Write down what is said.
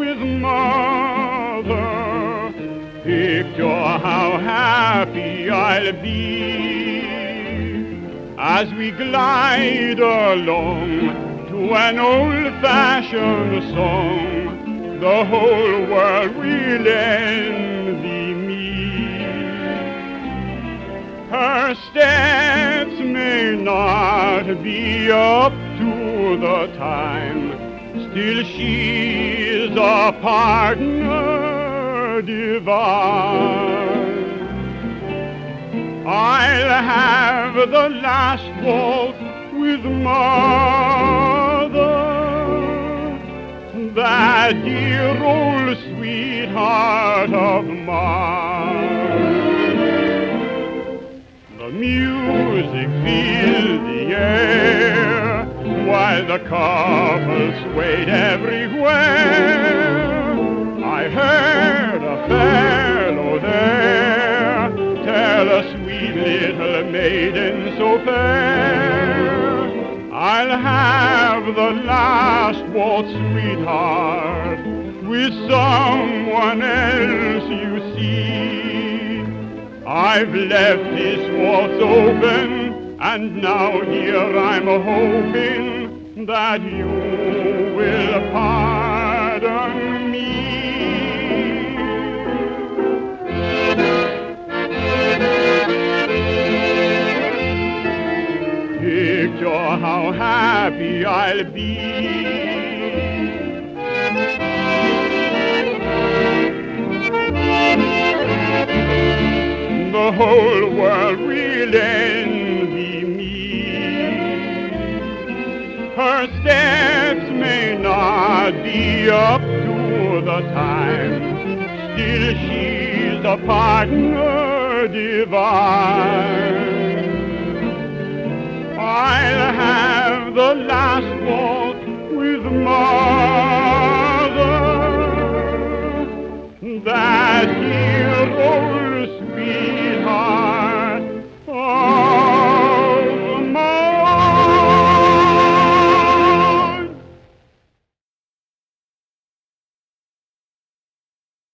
with mother. Picture how happy I'll be as we glide along to an old-fashioned song. The whole world will envy me. Her steps may not be up to the time, still she's a partner divine. I'll have the last waltz with mother, that dear old sweetheart of mine. The music filled the air while the couple swayed everywhere. I heard a fellow there tell a sweet little maiden so fair, I'll have the last waltz, sweetheart, with someone else, you see. I've left this waltz open, and now here I'm hoping that you will pardon me. Picture how happy I'll be. The whole world will envy me. Her steps may not be up to the time, still she's a partner divine. I'll have the last waltz with mine.